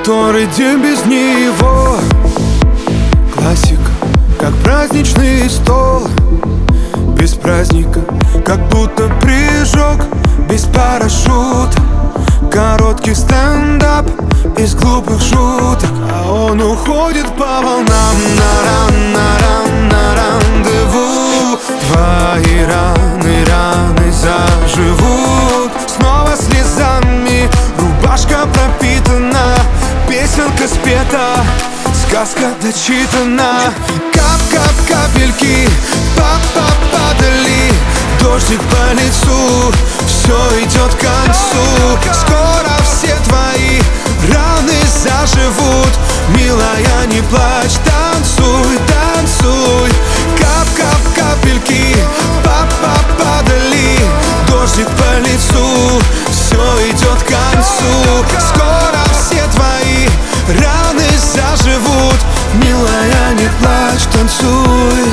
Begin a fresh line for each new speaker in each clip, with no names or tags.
который день без него. Классика, как праздничный стол. Без праздника, как будто прыжок без парашюта. Короткий стендап из глупых шуток, а он уходит по волнам на рандеву. Твои раны заживут снова слезами. Рубашка пропитана, песенка спета, сказка дочитана. Кап-кап капельки падали, дождик по лицу, все идет к концу. Скоро все твои раны заживут. Милая, не плачь, танцуй, танцуй. Кап-кап капельки падали, дождик по лицу, все идет к концу. Скоро все твои раны заживут. Милая, не плачь, танцуй.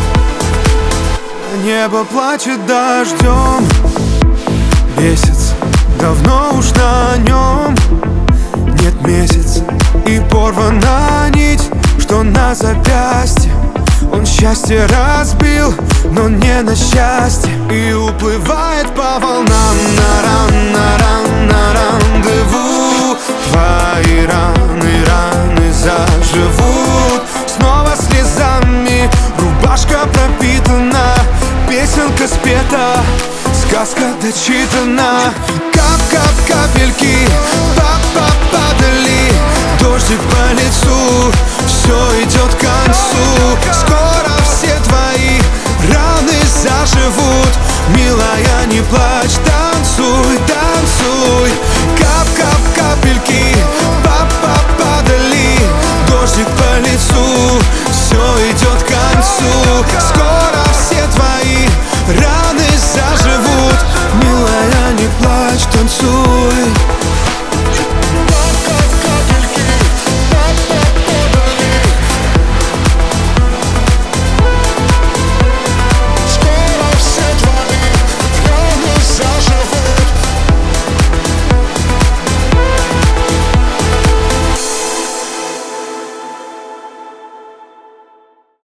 Небо плачет дождем, месяц давно уж на нем. Нет месяца и порвана нить, что на запястье. Он счастье разбил, но не на счастье, и уплывает по волнам на рандеву. Твои раны заживут снова слезами. Рубашка пропитана, песенка спета, сказка дочитана. Кап-кап капельки падали,